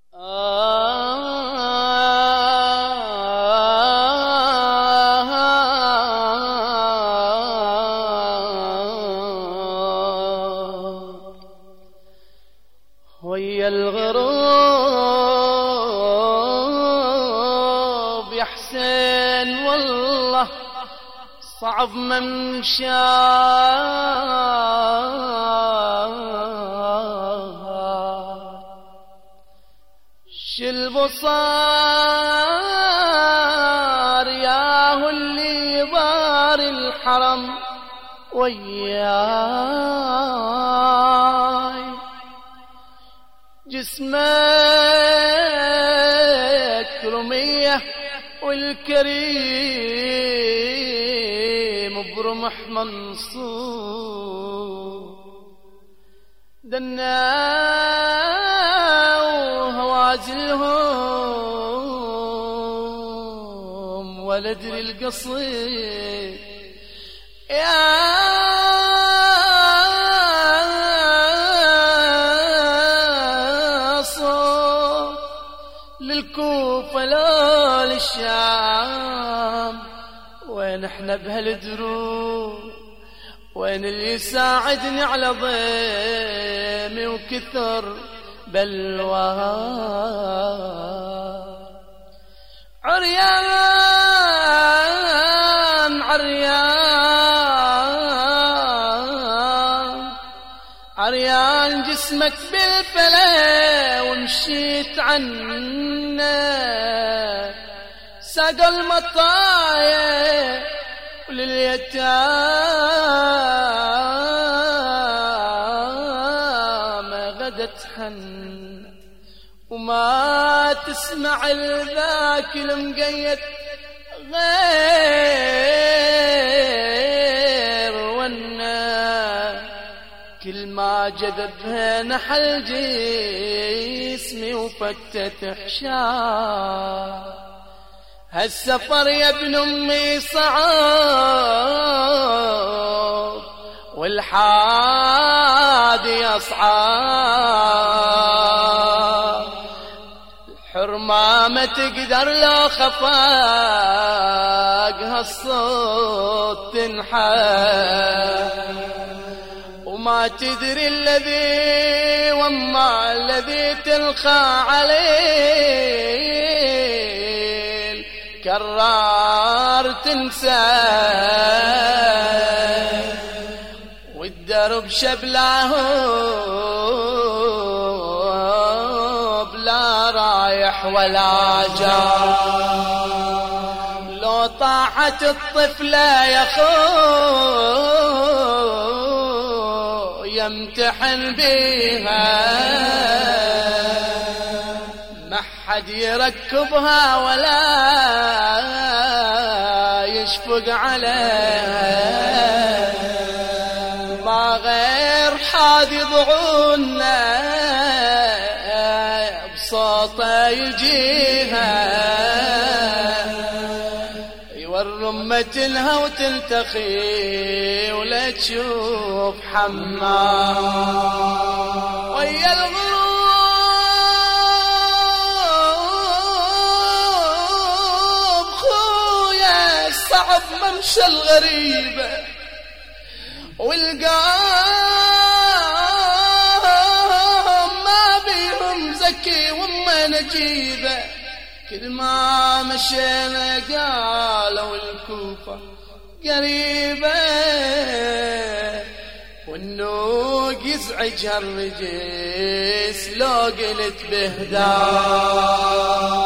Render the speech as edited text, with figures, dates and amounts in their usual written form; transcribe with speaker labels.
Speaker 1: ويا الغروب يا حسين والله صعب ممشاه، البصار ياهو اللي بار الحرم وياي، جسمك رمية والكريم برمح منصور، دنا وهوازلهم ولا ادري القصيد يا صوت للكوفة لا للشام، وين احنا بهالدروب، وين اللي يساعدني على ضيمي وكثر بلواه، عريان عريان عريان جسمك بالفلا، ومشيت عنا ساق المطايا ولليتامى غدت حن، وما تسمع الذاك المقيد غير ونا، كل ما جذبها نحل جسمي وفتت حشاه، هالسفر يا ابن امي صعب والحادي اصعب، الحرمة ما تقدر لو خفاق هالصوت تنحى، وما تدري الذي وما الذي تلقى عليه كرار تنسى، والدرب شبلاه بلا رايح ولا جاء، لو طاحت الطفلة يا خو يمتحن بيها، ما حد يركبها ولا يشفق عليها، ما غير حاد يضعونا بصوته يجيها، يورم تلها وتلتقي ولا تشوف حمام، ويا الغروب خويا صعب ممشى الغريبة، والقام ما بيهم زكي وما نجيبة، كل ما مشينا قالوا الكوفة قريبة، والنوق يزعج هالرجس لو قلت بهداه.